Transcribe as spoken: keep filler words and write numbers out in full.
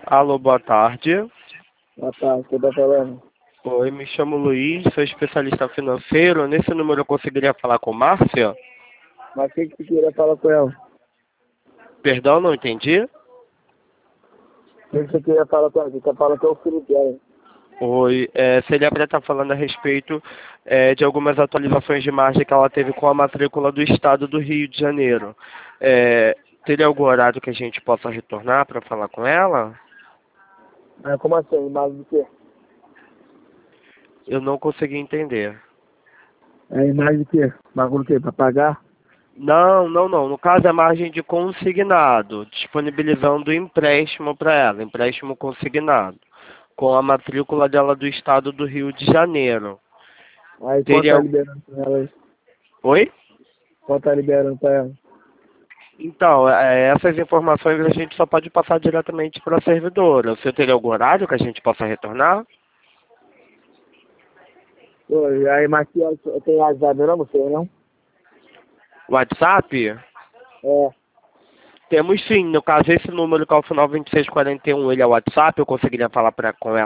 Alô, boa tarde. Boa tarde, quem tá falando? Oi, me chamo Luiz, sou especialista financeiro. Nesse número eu conseguiria falar com Márcia? Mas o que, que você queria falar com ela? Perdão, não entendi? O que, que você queria falar com ela? Você tá falando que é o filho dela. Oi, é, seria para estar falando a respeito é, de algumas atualizações de margem que ela teve com a matrícula do estado do Rio de Janeiro. É, teria algum horário que a gente possa retornar para falar com ela? Mas como assim? Imagem do quê? Eu não consegui entender. É imagem do quê? Bagulho do quê? Pra pagar? Não, não, não. No caso é margem de consignado, disponibilizando empréstimo para ela, empréstimo consignado, com a matrícula dela do estado do Rio de Janeiro. Aí quanto Teria. tá liberando pra ela aí? Oi? Quanto tá liberando pra ela? Então, é, essas informações a gente só pode passar diretamente para a servidora. Você teria algum horário que a gente possa retornar? Pô, e aí, mas que ela tem WhatsApp não, você não? WhatsApp? É. Temos sim. No caso, esse número que é o final vinte e seis quarenta e um, ele é o WhatsApp, eu conseguiria falar pra, com ela